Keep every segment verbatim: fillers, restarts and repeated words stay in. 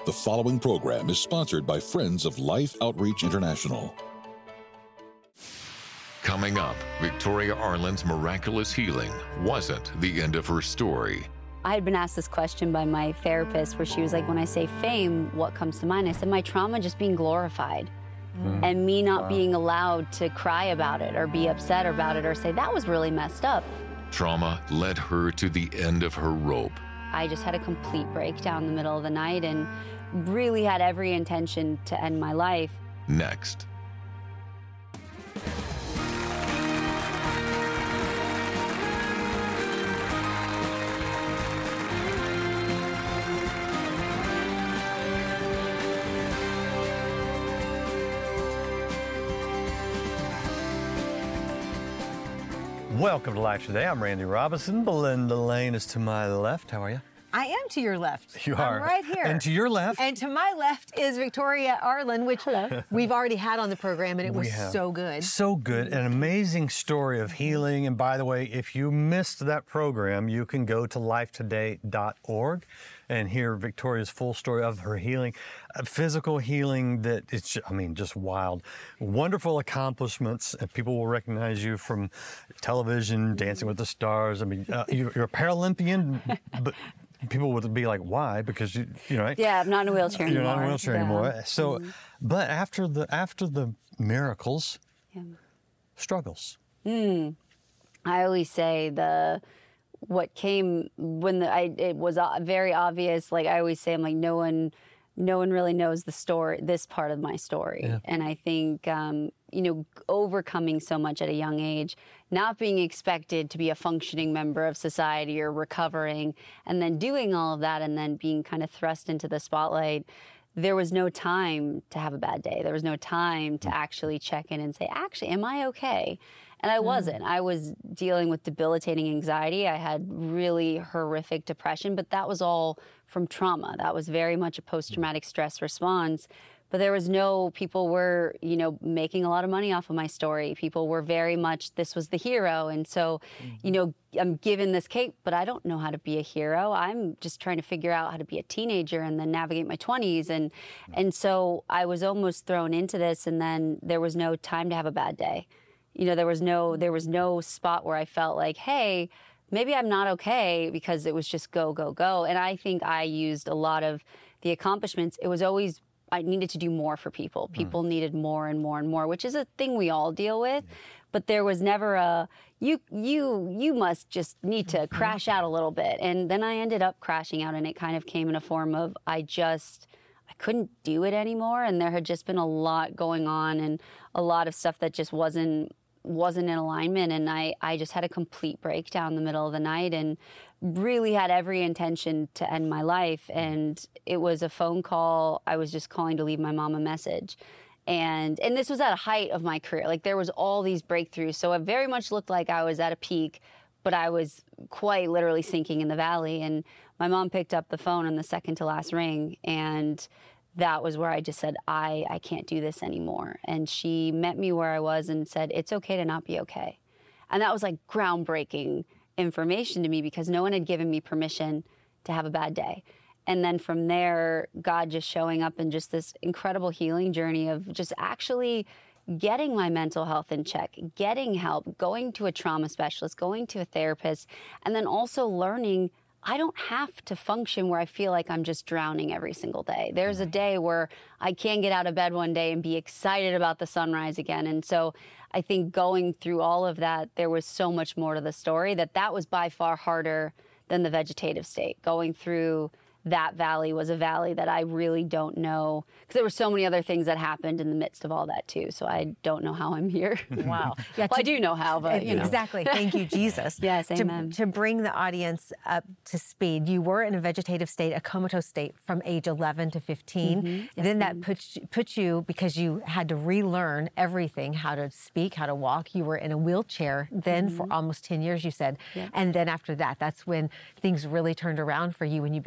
The following program is sponsored by Friends of Life Outreach International. Coming up, Victoria Arlen's miraculous healing wasn't the end of her story. I had been asked this question by my therapist where she was like, when I say fame, what comes to mind? I said, my trauma just being glorified mm. and me not wow. being allowed to cry about it or be upset about it or say, that was really messed up. Trauma led her to the end of her rope. I just had a complete breakdown in the middle of the night and really had every intention to end my life. Next. Welcome to Life Today. I'm Randy Robinson. Belinda Lane is to my left. How are you? I am to your left. You are. I'm right here. And to your left? And to my left is Victoria Arlen, which Hello. we've already had on the program, and it was so good. So good. An amazing story of healing. And by the way, if you missed that program, you can go to life today dot org and hear Victoria's full story of her healing, uh, physical healing that it's, I mean, just wild. Wonderful accomplishments. Uh, people will recognize you from television, Dancing with the Stars. I mean, uh, you're, you're a Paralympian, but people would be like, why? Because, you, you know. Yeah, I'm not in a wheelchair you're anymore. You're not in a wheelchair yeah. anymore. So, mm-hmm. but after the, after the miracles, yeah. struggles. Mm. I always say the... what came when the, I, it was very obvious, like I always say, I'm like, no one, no one really knows the story, this part of my story. Yeah. And I think, um, you know, overcoming so much at a young age, not being expected to be a functioning member of society or recovering, and then doing all of that and then being kind of thrust into the spotlight, there was no time to have a bad day. There was no time to actually check in and say, actually, am I okay? And I wasn't. I was dealing with debilitating anxiety. I had really horrific depression, but that was all from trauma. That was very much a post-traumatic stress response. But there was no, people were, you know, making a lot of money off of my story. People were very much, this was the hero. And so, you know, I'm given this cape, but I don't know how to be a hero. I'm just trying to figure out how to be a teenager and then navigate my twenties. And, and so I was almost thrown into this, and then there was no time to have a bad day. You know, there was no there was no spot where I felt like, hey, maybe I'm not okay, because it was just go, go, go. And I think I used a lot of the accomplishments. It was always, I needed to do more for people. People mm. needed more and more and more, which is a thing we all deal with. Yeah. But there was never a, you you you must just need to crash out a little bit. And then I ended up crashing out, and it kind of came in a form of, I just, I couldn't do it anymore. And there had just been a lot going on and a lot of stuff that just wasn't, wasn't in alignment, and I, I just had a complete breakdown in the middle of the night and really had every intention to end my life. And it was a phone call. I was just calling to leave my mom a message. And and this was at a height of my career. Like, there was all these breakthroughs. So it very much looked like I was at a peak, but I was quite literally sinking in the valley. And my mom picked up the phone on the second to last ring, and that was where I just said, I, I can't do this anymore. And she met me where I was and said, it's okay to not be okay. And that was like groundbreaking information to me, because no one had given me permission to have a bad day. And then from there, God just showing up in just this incredible healing journey of just actually getting my mental health in check, getting help, going to a trauma specialist, going to a therapist, and then also learning I don't have to function where I feel like I'm just drowning every single day. There's a day where I can get out of bed one day and be excited about the sunrise again. And so I think going through all of that, there was so much more to the story, that that was by far harder than the vegetative state. Going through that valley was a valley that I really don't know, because there were so many other things that happened in the midst of all that too. So I don't know how I'm here. Wow. Yeah, well, to, I do know how, but you know. Exactly. Thank you, Jesus. Yes, to, amen. To bring the audience up to speed, you were in a vegetative state, a comatose state, from age eleven to fifteen. Mm-hmm. Yes, then that puts put you, because you had to relearn everything, how to speak, how to walk. You were in a wheelchair then mm-hmm. for almost ten years, you said. Yeah. And then after that, that's when things really turned around for you, when you began walking.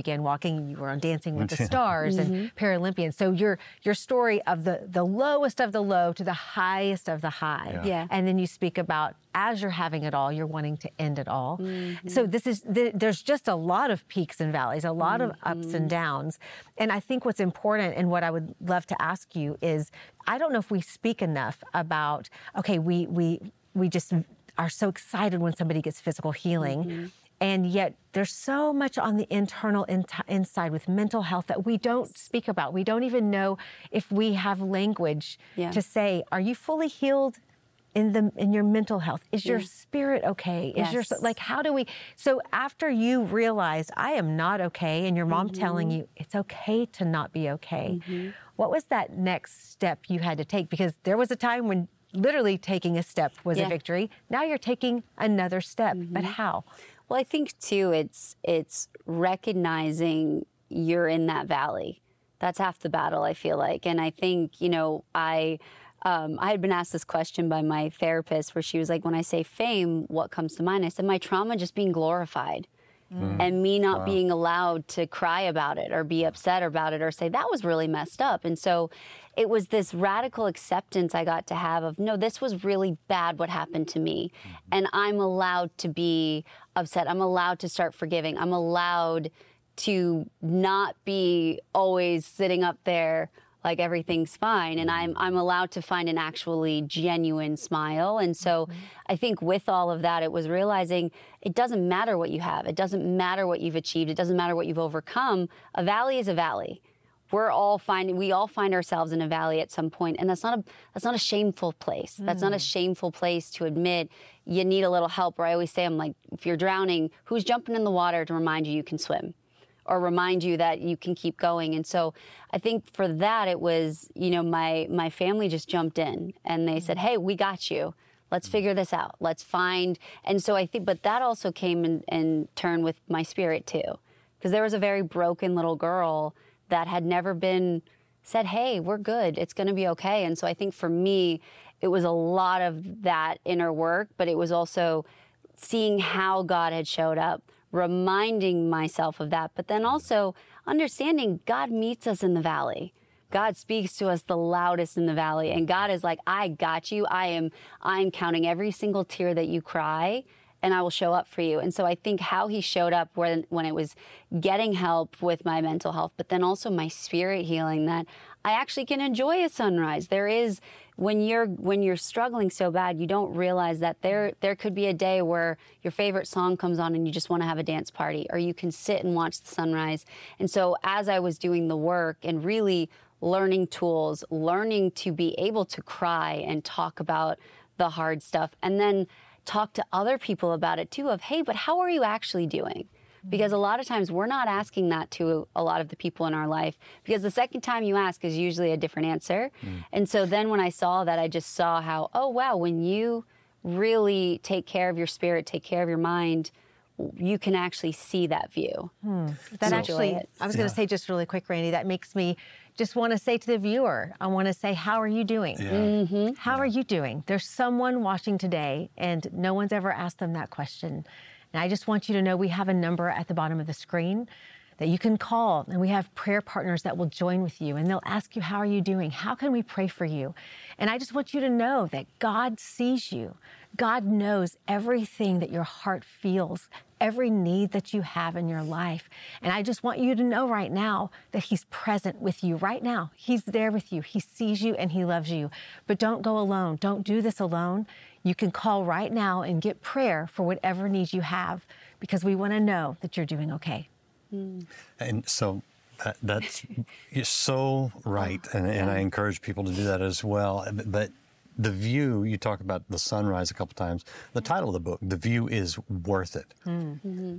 dancing. You were on Dancing with the Stars and Paralympian. So your your story of the, the lowest of the low to the highest of the high. Yeah. Yeah. And then you speak about as you're having it all, you're wanting to end it all. Mm-hmm. So this is, th- there's just a lot of peaks and valleys, a lot mm-hmm. of ups and downs. And I think what's important and what I would love to ask you is, I don't know if we speak enough about, okay, we we we just are so excited when somebody gets physical healing. Mm-hmm. And yet there's so much on the internal in- inside with mental health that we don't speak about. We don't even know if we have language yeah. to say, are you fully healed in the in your mental health? Is yeah. your spirit okay? Yes. Is your like how do we so after you realized I am not okay and your mom mm-hmm. telling you it's okay to not be okay, mm-hmm. what was that next step you had to take? Because there was a time when literally taking a step was yeah. a victory. Now you're taking another step. Mm-hmm. But how? Well, I think too it's it's recognizing you're in that valley. That's half the battle, I feel like. And I think, you know, I Um, I had been asked this question by my therapist where she was like, when I say fame, what comes to mind? I said, my trauma just being glorified mm. and me not wow. being allowed to cry about it or be upset about it or say that was really messed up. And so it was this radical acceptance I got to have of, no, this was really bad what happened to me. Mm-hmm. And I'm allowed to be upset. I'm allowed to start forgiving. I'm allowed to not be always sitting up there like everything's fine, and I'm I'm allowed to find an actually genuine smile. And so mm-hmm. I think with all of that, it was realizing it doesn't matter what you have. It doesn't matter what you've achieved. It doesn't matter what you've overcome. A valley is a valley. We're all finding, we all find ourselves in a valley at some point, and that's not a that's not a shameful place. Mm. That's not a shameful place to admit you need a little help. Or I always say, I'm like, if you're drowning, who's jumping in the water to remind you you can swim? Or remind you that you can keep going. And so I think for that, it was, you know, my my family just jumped in and they said, hey, we got you. Let's figure this out. Let's find. And so I think, but that also came in, in turn with my spirit too. Because there was a very broken little girl that had never been said, hey, we're good. It's going to be okay. And so I think for me, it was a lot of that inner work, but it was also seeing how God had showed up, reminding myself of that, but then also understanding God meets us in the valley. God speaks to us the loudest in the valley, and God is like, I got you. I am, I'm counting every single tear that you cry, and I will show up for you. And so I think how he showed up when, when it was getting help with my mental health, but then also my spirit healing, that I actually can enjoy a sunrise. There is, when you're when you're struggling so bad, you don't realize that there there could be a day where your favorite song comes on and you just want to have a dance party, or you can sit and watch the sunrise. And so as I was doing the work and really learning tools, learning to be able to cry and talk about the hard stuff, and then talk to other people about it too, of, hey, but how are you actually doing? Because a lot of times we're not asking that to a lot of the people in our life, because the second time you ask is usually a different answer. Mm. And so then when I saw that, I just saw how, oh, wow, when you really take care of your spirit, take care of your mind, you can actually see that view. Hmm. That actually, I was yeah. going to say just really quick, Randy, that makes me just want to say to the viewer, I want to say, how are you doing? Yeah. Mm-hmm. How yeah. are you doing? There's someone watching today and no one's ever asked them that question. And I just want you to know we have a number at the bottom of the screen that you can call, and we have prayer partners that will join with you, and they'll ask you, how are you doing? How can we pray for you? And I just want you to know that God sees you. God knows everything that your heart feels, every need that you have in your life. And I just want you to know right now that he's present with you right now. He's there with you. He sees you and he loves you. But don't go alone. Don't do this alone. You can call right now and get prayer for whatever needs you have, because we want to know that you're doing okay. Mm. And so that, that's you're so right, and, and I encourage people to do that as well. But the view, you talk about the sunrise a couple times. The title of the book, The View is Worth It. Mm-hmm.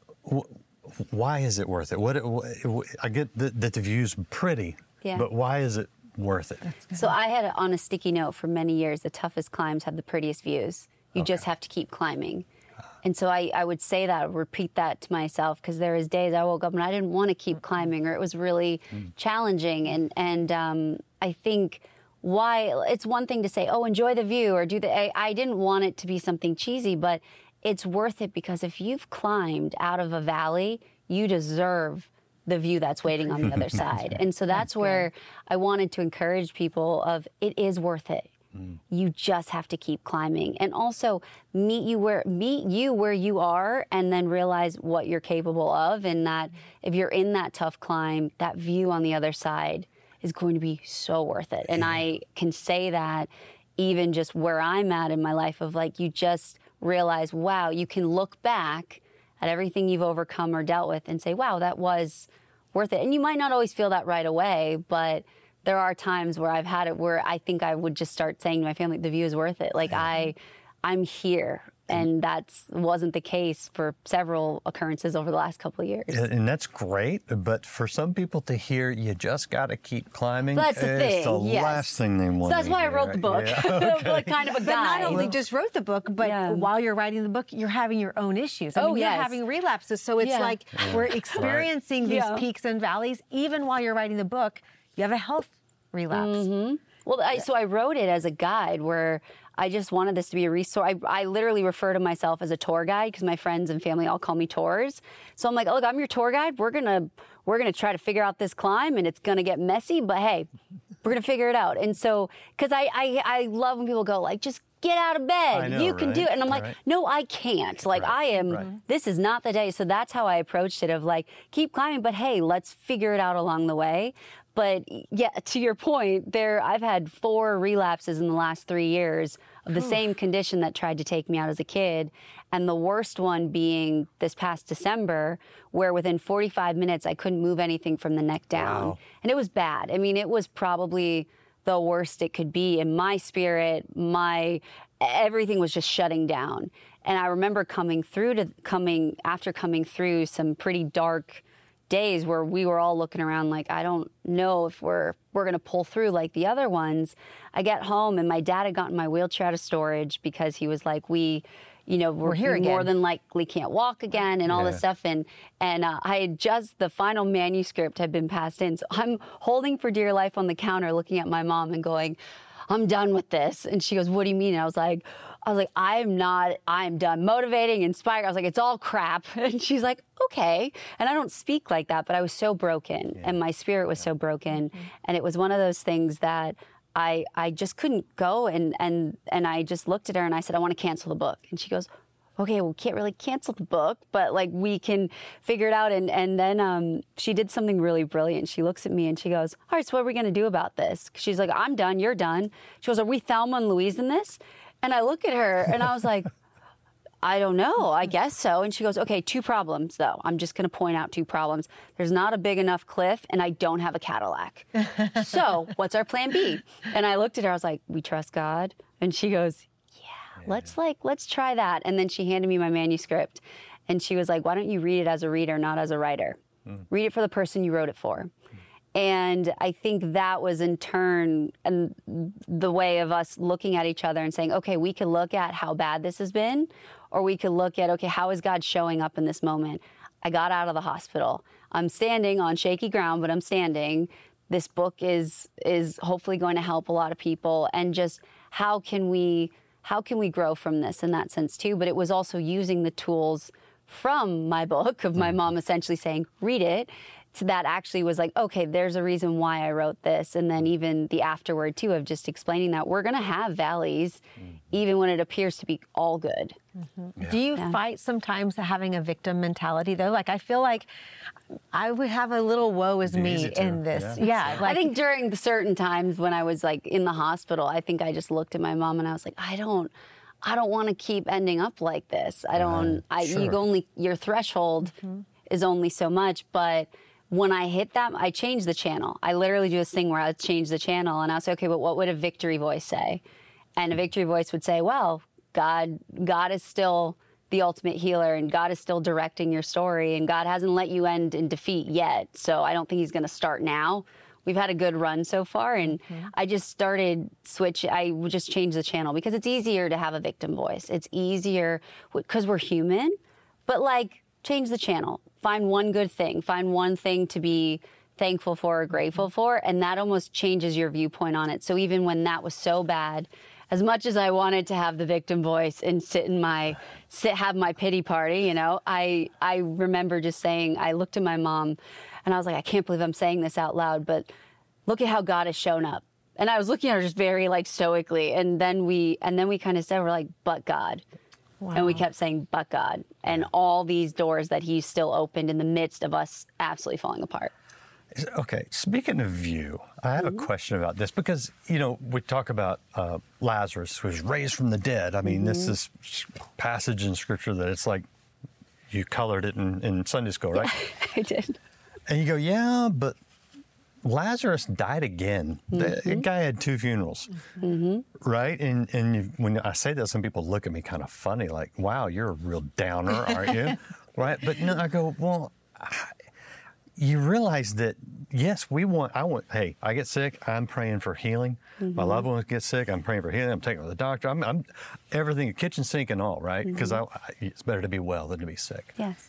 Why is it worth it? What, what I get that, that the view's pretty, yeah. but why is it worth it? So I had it on a sticky note for many years, the toughest climbs have the prettiest views. You okay. just have to keep climbing. And so I, I would say that, repeat that to myself, because there was days I woke up and I didn't want to keep climbing, or it was really mm. challenging. And, and um, I think why, it's one thing to say, oh, enjoy the view, or do the, I, I didn't want it to be something cheesy, but it's worth it, because if you've climbed out of a valley, you deserve the view that's waiting on the other side. And so that's, that's where I wanted to encourage people of it is worth it. Mm. You just have to keep climbing, and also meet you where meet you where you are, and then realize what you're capable of. And that if you're in that tough climb, that view on the other side is going to be so worth it. And I can say that even just where I'm at in my life of like, you just realize, wow, you can look back at everything you've overcome or dealt with and say, wow, that was worth it. And you might not always feel that right away, but there are times where I've had it where I think I would just start saying to my family, the view is worth it. Like I, I'm here. And that wasn't the case for several occurrences over the last couple of years. And that's great, but for some people to hear, you just got to keep climbing. That's the thing. It's the yes. last thing they want. So that's to why hear. I wrote the book. Yeah. Okay. Like kind of a guide. But not only just wrote the book, but yeah. while you're writing the book, you're having your own issues. I oh, mean, yes. you're having relapses. So it's yeah. like yeah. we're experiencing right. these yeah. peaks and valleys. Even while you're writing the book, you have a health relapse. Mm-hmm. Well, I, so I wrote it as a guide where I just wanted this to be a resource. I, I literally refer to myself as a tour guide because my friends and family all call me tours. So I'm like, look, I'm your tour guide. We're gonna we're gonna try to figure out this climb, and it's gonna get messy, but hey, we're gonna figure it out. And so, because I, I I love when people go like, just get out of bed. know, you can right? do it. And I'm like, right. no, I can't. Like right. I am. Right. This is not the day. So that's how I approached it. Of like, keep climbing, but hey, let's figure it out along the way. But yeah, to your point, there I've had four relapses in the last three years of the Oof. same condition that tried to take me out as a kid. And the worst one being this past December, where within forty-five minutes, I couldn't move anything from the neck down. Wow. And it was bad. I mean, it was probably the worst it could be. In my spirit, my everything was just shutting down. And I remember coming through to coming after coming through some pretty dark days where we were all looking around like, I don't know if we're we're going to pull through like the other ones. I get home and my dad had gotten my wheelchair out of storage because he was like, we, you know, we're, we're here more again. than likely can't walk again and all yeah. this stuff. And and uh, I had just, the final manuscript had been passed in. So I'm holding for dear life on the counter looking at my mom and going, I'm done with this. And she goes, what do you mean? And I was like, I was like, I'm not, I'm done motivating, inspiring. I was like, it's all crap. And she's like, okay. And I don't speak like that, but I was so broken yeah. and my spirit was so broken. Mm-hmm. And it was one of those things that I I just couldn't go. And, and, and I just looked at her and I said, I want to cancel the book. And she goes, okay, well, we can't really cancel the book, but like we can figure it out. And, and then um, she did something really brilliant. She looks at me and she goes, all right, so what are we going to do about this? She's like, I'm done, you're done. She goes, are we Thelma and Louise in this? And I look at her and I was like, I don't know, I guess so. And she goes, okay, two problems though. I'm just going to point out two problems. There's not a big enough cliff and I don't have a Cadillac. So what's our plan B? And I looked at her, I was like, we trust God. And she goes, yeah, let's like, let's try that. And then she handed me my manuscript and she was like, why don't you read it as a reader, not as a writer? Mm. Read it for the person you wrote it for. And I think that was in turn and the way of us looking at each other and saying, okay, we could look at how bad this has been, or we could look at, okay, how is God showing up in this moment? I got out of the hospital. I'm standing on shaky ground, but I'm standing. This book is is hopefully going to help a lot of people. And just how can we how can we grow from this in that sense too? But it was also using the tools from my book of my mom essentially saying, read it. So that actually was like, okay, there's a reason why I wrote this. And then even the afterward, too, of just explaining that we're going to have valleys, mm-hmm. even when it appears to be all good. Mm-hmm. Yeah. Do you yeah. fight sometimes having a victim mentality, though? Like, I feel like I would have a little woe is me in this. Yeah. yeah like, I think during the certain times when I was, like, in the hospital, I think I just looked at my mom and I was like, I don't, I don't want to keep ending up like this. I don't, uh, I, sure. you only, your threshold mm-hmm. is only so much, but when I hit that, I changed the channel. I literally do this thing where I change the channel and I was like, okay, but what would a victory voice say? And a victory voice would say, well, God, God is still the ultimate healer and God is still directing your story and God hasn't let you end in defeat yet. So I don't think he's going to start now. We've had a good run so far. And mm-hmm. I just started switch. I would just change the channel because it's easier to have a victim voice. It's easier because we're human, but like change the channel. Find one good thing. Find one thing to be thankful for or grateful for, and that almost changes your viewpoint on it. So even when that was so bad, as much as I wanted to have the victim voice and sit in my, sit, have my pity party, you know, I I remember just saying, I looked at my mom And I was like, I can't believe I'm saying this out loud, but look at how God has shown up. And I was looking at her just very like stoically. And then we, and then we kind of said, we're like, but God. Wow. And we kept saying, but God. And all these doors that he still opened in the midst of us absolutely falling apart. Okay, speaking of view, I have mm-hmm. a question about this because, you know, we talk about uh, Lazarus who was raised from the dead. I mean, mm-hmm. this is passage in Scripture that it's like you colored it in, in Sunday school, right? Yeah, I did. And you go, yeah, but Lazarus died again. Mm-hmm. The guy had two funerals, mm-hmm. right? And and you, when I say that, some people look at me kind of funny, like, wow, you're a real downer, aren't you? Right? But no, I go, well, I, you realize that, yes, we want, I want, hey, I get sick, I'm praying for healing. Mm-hmm. My loved ones get sick, I'm praying for healing. I'm taking them to the doctor. I'm, I'm everything, kitchen sink and all, right? Because mm-hmm. it's better to be well than to be sick. Yes.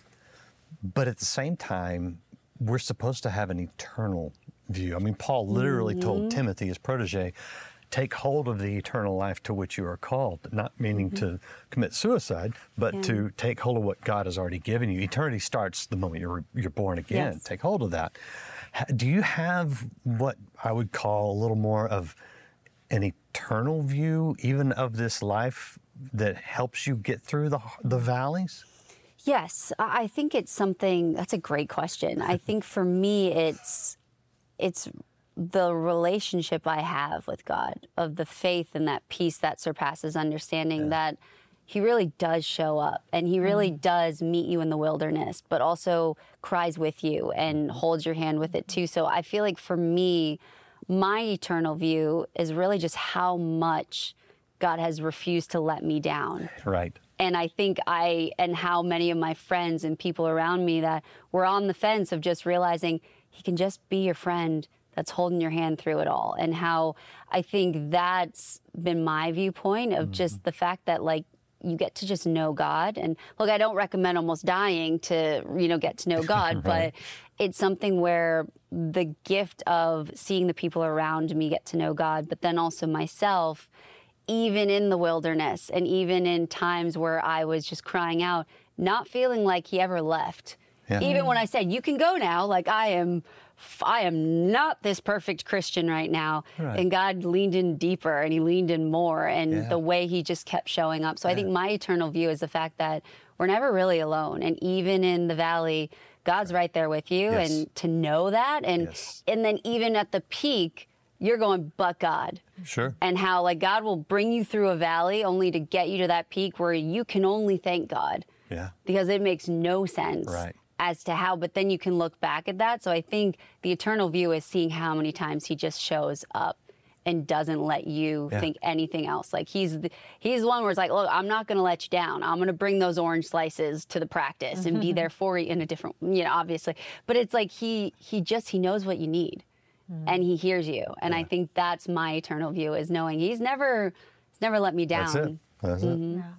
But at the same time, we're supposed to have an eternal view. I mean, Paul literally mm-hmm. told Timothy, his protege, take hold of the eternal life to which you are called, not meaning mm-hmm. to commit suicide, but yeah. to take hold of what God has already given you. Eternity starts the moment you're, you're born again. Yes. Take hold of that. Do you have what I would call a little more of an eternal view, even of this life, that helps you get through the the valleys? Yes, I think it's something, that's a great question. I think for me, it's it's the relationship I have with God, of the faith and that peace that surpasses understanding, yeah. that he really does show up and he really mm. does meet you in the wilderness, but also cries with you and holds your hand with it too. So I feel like for me, my eternal view is really just how much God has refused to let me down. Right. And I think I, and how many of my friends and people around me that were on the fence of just realizing he can just be your friend that's holding your hand through it all. And how I think that's been my viewpoint of mm-hmm. just the fact that, like, you get to just know God. And look, I don't recommend almost dying to, you know, get to know God, right. but it's something where the gift of seeing the people around me get to know God, but then also myself, even in the wilderness and even in times where I was just crying out, not feeling like he ever left. Yeah. Even when I said, you can go now, like I am, I am not this perfect Christian right now. Right. And God leaned in deeper and he leaned in more, and yeah. the way he just kept showing up. So yeah. I think my eternal view is the fact that we're never really alone. And even in the valley, God's right there with you. Yes. And to know that, and yes. and then even at the peak, you're going, but God. Sure. And how, like, God will bring you through a valley only to get you to that peak where you can only thank God. Yeah. Because it makes no sense. Right. As to how, but then you can look back at that. So I think the eternal view is seeing how many times he just shows up and doesn't let you yeah. think anything else. Like he's the, he's the one where it's like, look, I'm not going to let you down. I'm going to bring those orange slices to the practice mm-hmm. and be there for you in a different, you know, obviously. But it's like he he just, he knows what you need mm-hmm. and he hears you. And yeah. I think that's my eternal view, is knowing he's never, he's never let me down. That's it. That's mm-hmm. it. Yeah.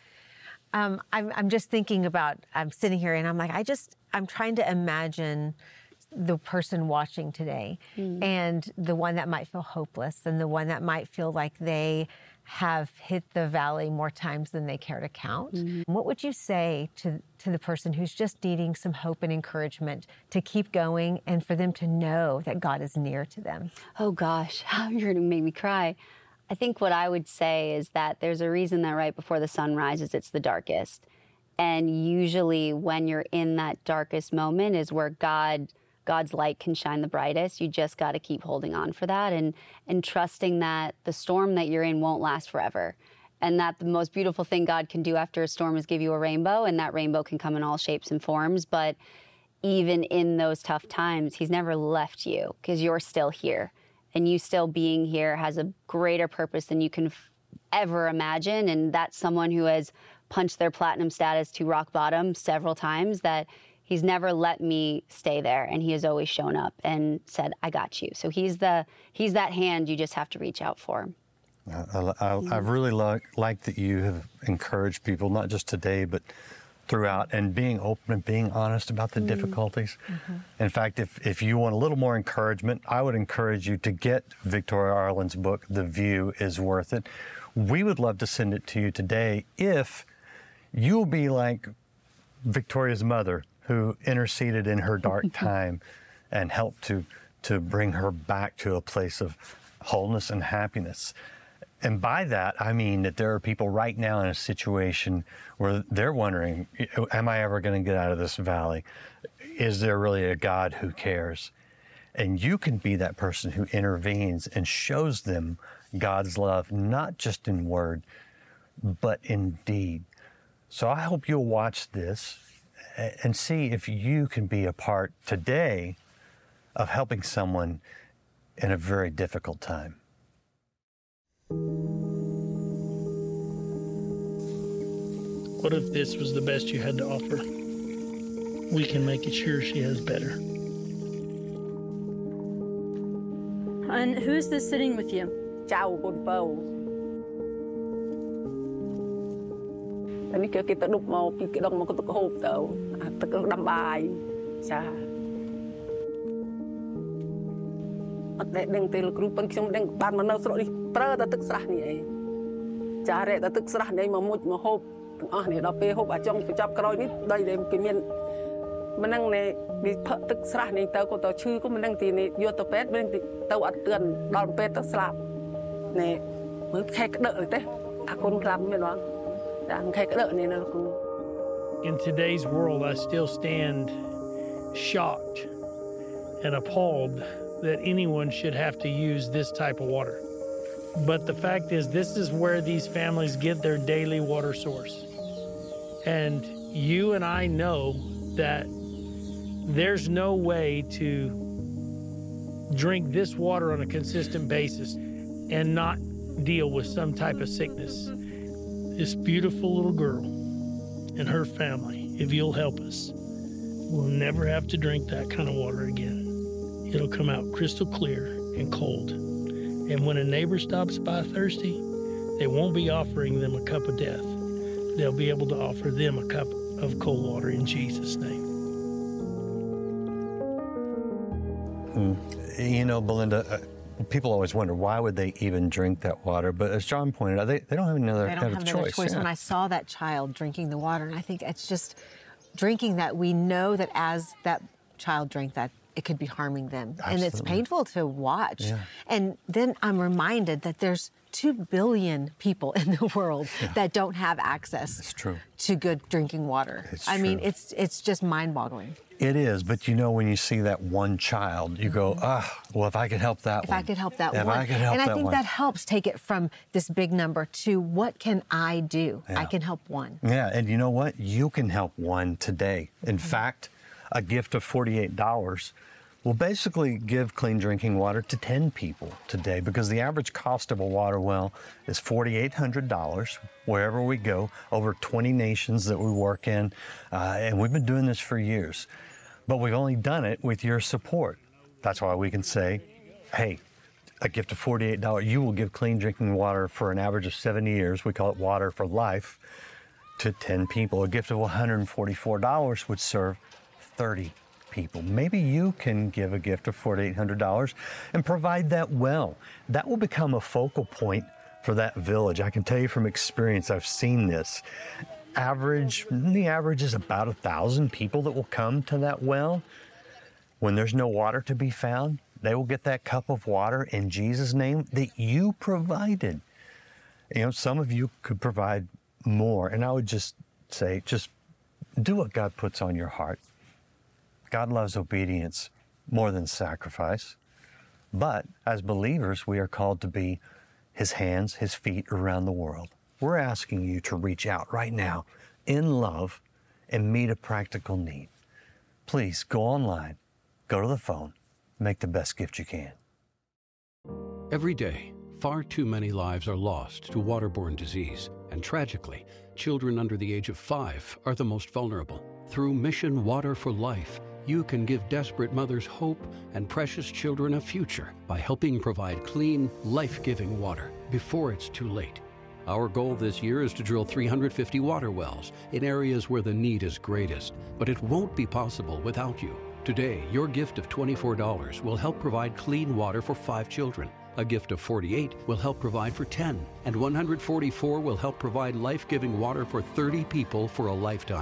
Um, I'm, I'm just thinking about, I'm sitting here and I'm like, I just, I'm trying to imagine the person watching today mm. and the one that might feel hopeless and the one that might feel like they have hit the valley more times than they care to count. Mm-hmm. What would you say to, to the person who's just needing some hope and encouragement to keep going and for them to know that God is near to them? Oh gosh, you're gonna make me cry. I think what I would say is that there's a reason that right before the sun rises, it's the darkest. And usually when you're in that darkest moment is where God, God's light can shine the brightest. You just got to keep holding on for that and, and trusting that the storm that you're in won't last forever. And that the most beautiful thing God can do after a storm is give you a rainbow, and that rainbow can come in all shapes and forms. But even in those tough times, he's never left you because you're still here. And you still being here has a greater purpose than you can f- ever imagine. And that's someone who has punched their platinum status to rock bottom several times, that he's never let me stay there. And he has always shown up and said, I got you. So he's the he's that hand you just have to reach out for. I, I, I really like, like that you have encouraged people, not just today, but throughout, and being open and being honest about the mm. difficulties. Mm-hmm. In fact, if, if you want a little more encouragement, I would encourage you to get Victoria Arlen's book, The View is Worth It. We would love to send it to you today if you'll be like Victoria's mother, who interceded in her dark time and helped to, to bring her back to a place of wholeness and happiness. And by that, I mean that there are people right now in a situation where they're wondering, am I ever going to get out of this valley? Is there really a God who cares? And you can be that person who intervenes and shows them God's love, not just in word, but in deed. So I hope you'll watch this and see if you can be a part today of helping someone in a very difficult time. What if this was the best you had to offer? We can make it sure she has better. And who's this sitting with you? Chào con bầu. Anh kia kia tự đục màu kia kia đông mà có tự hộp tàu, tự đâm bài, cha. Để đừng từ lúc bên trong đừng bàn mà nấu sữa đi, trơ ta tự sạch này, cha rẻ ta tự sạch này mà một mà hộp, à này đó pe hộp ở trong cái chắp cái này đây đây cái miền, mình đang này đi tự sạch này tàu của tàu chư của mình đang thì này vô tàu pet mình thì tàu ăn tiền đòn pet tự sạch này mới khai cái đợi thế, à con làm như đó, đang khai cái đợi này là cũng. In today's world, I still stand shocked and appalled that anyone should have to use this type of water. But the fact is, this is where these families get their daily water source. And you and I know that there's no way to drink this water on a consistent basis and not deal with some type of sickness. This beautiful little girl and her family, if you'll help us, will never have to drink that kind of water again. It'll come out crystal clear and cold. And when a neighbor stops by thirsty, they won't be offering them a cup of death. They'll be able to offer them a cup of cold water in Jesus' name. Mm. You know, Belinda, uh, people always wonder, why would they even drink that water? But as John pointed out, they, they don't have another, they don't have another another choice. choice. Yeah. When I saw that child drinking the water, and I think it's just drinking that, we know that as that child drank that, it could be harming them. Absolutely. And it's painful to watch. Yeah. And then I'm reminded that there's two billion people in the world yeah. that don't have access it's true. to good drinking water. It's I true. mean, it's it's just mind-boggling. It is, but you know, when you see that one child, you go, ah, well, if I could help that if one. I could help that if one. I could help and I that think one. that helps take it from this big number to what can I do? Yeah. I can help one. Yeah, and you know what? You can help one today. In mm-hmm. fact, a gift of forty-eight dollars will basically give clean drinking water to ten people today, because the average cost of a water well is four thousand eight hundred dollars wherever we go, over twenty nations that we work in, uh, and we've been doing this for years. But we've only done it with your support. That's why we can say, hey, a gift of forty-eight dollars, you will give clean drinking water for an average of seventy years. We call it Water for Life, to ten people. A gift of one hundred forty-four dollars would serve thirty people. Maybe you can give a gift of four thousand eight hundred dollars and provide that well. That will become a focal point for that village. I can tell you from experience, I've seen this. Average, the average is about a thousand people that will come to that well. When there's no water to be found, they will get that cup of water in Jesus' name that you provided. You know, some of you could provide more, and I would just say, just do what God puts on your heart. God loves obedience more than sacrifice. But as believers, we are called to be His hands, His feet around the world. We're asking you to reach out right now in love and meet a practical need. Please go online, go to the phone, make the best gift you can. Every day, far too many lives are lost to waterborne disease. And tragically, children under the age of five are the most vulnerable. Through Mission Water for Life, you can give desperate mothers hope and precious children a future by helping provide clean, life-giving water before it's too late. Our goal this year is to drill three hundred fifty water wells in areas where the need is greatest, but it won't be possible without you. Today, your gift of twenty-four dollars will help provide clean water for five children. A gift of forty-eight dollars will help provide for ten, and one hundred forty-four dollars will help provide life-giving water for thirty people for a lifetime.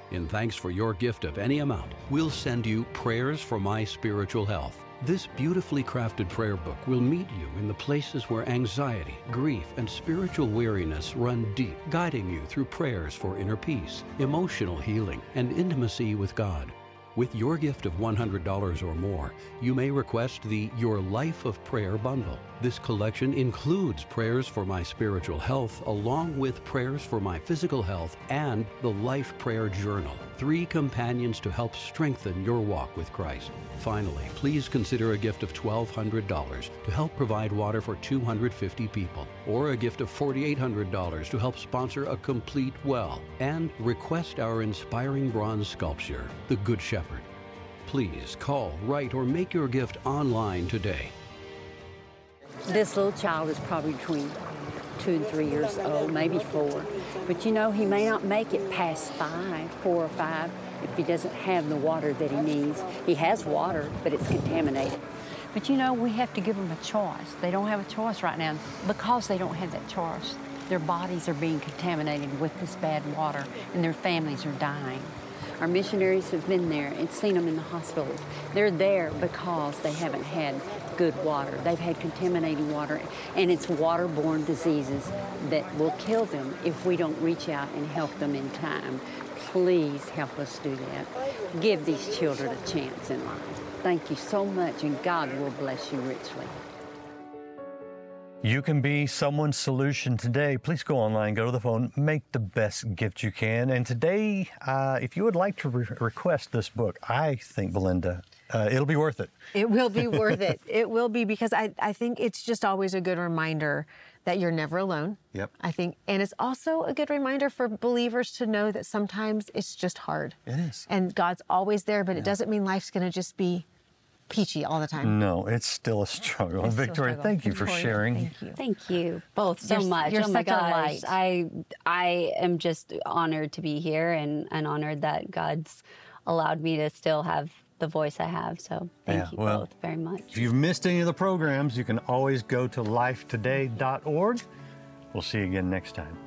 In thanks for your gift of any amount, we'll send you Prayers for My Spiritual Health. This beautifully crafted prayer book will meet you in the places where anxiety, grief, and spiritual weariness run deep, guiding you through prayers for inner peace, emotional healing, and intimacy with God. With your gift of one hundred dollars or more, you may request the Your Life of Prayer bundle. This collection includes Prayers for My Spiritual Health, along with Prayers for My Physical Health and the Life Prayer Journal, three companions to help strengthen your walk with Christ. Finally, please consider a gift of twelve hundred dollars to help provide water for two hundred fifty people, or a gift of four thousand eight hundred dollars to help sponsor a complete well, and request our inspiring bronze sculpture, The Good Shepherd. Please call, write, or make your gift online today. This little child is probably between two and three years old, maybe four. But you know, he may not make it past five, four or five, if he doesn't have the water that he needs. He has water, but it's contaminated. But you know, we have to give them a choice. They don't have a choice right now because they don't have that choice. Their bodies are being contaminated with this bad water, and their families are dying. Our missionaries have been there and seen them in the hospitals. They're there because they haven't had good water. They've had contaminated water, and it's waterborne diseases that will kill them if we don't reach out and help them in time. Please help us do that. Give these children a chance in life. Thank you so much, and God will bless you richly. You can be someone's solution today. Please go online, go to the phone, make the best gift you can. And today, uh, if you would like to re- request this book, I think, Belinda, uh, it'll be worth it. It will be worth it. It will be, because I, I think it's just always a good reminder that you're never alone. Yep. I think, and it's also a good reminder for believers to know that sometimes it's just hard. It is. And God's always there, but yeah. it doesn't mean life's going to just be peachy all the time. No, it's still a struggle. It's Victoria, still a struggle. thank you for Victoria, sharing. Thank you. Thank you both so You're- much. you're oh my such a gosh. light. I I am just honored to be here and, and honored that God's allowed me to still have the voice I have. So thank Yeah, you well, both very much. If you've missed any of the programs, you can always go to life today dot org. We'll see you again next time.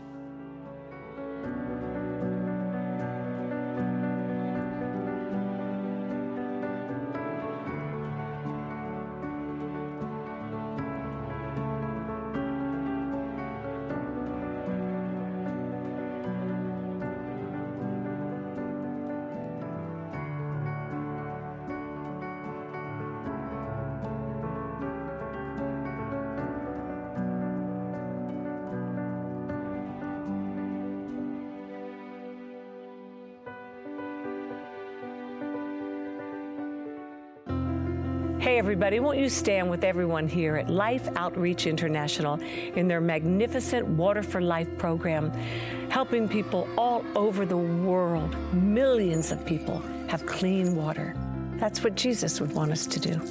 Hey everybody, won't you stand with everyone here at Life Outreach International in their magnificent Water for Life program, helping people all over the world. Millions of people have clean water. That's what Jesus would want us to do.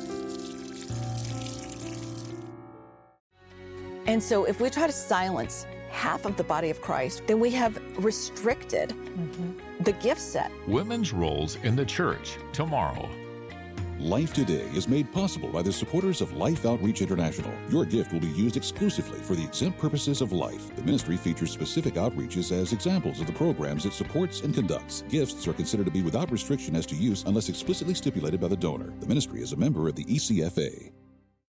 And so if we try to silence half of the body of Christ, then we have restricted mm-hmm. the gift set. Women's roles in the church tomorrow. Life Today is made possible by the supporters of Life Outreach International. Your gift will be used exclusively for the exempt purposes of life. The ministry features specific outreaches as examples of the programs it supports and conducts. Gifts are considered to be without restriction as to use unless explicitly stipulated by the donor. The ministry is a member of the E C F A.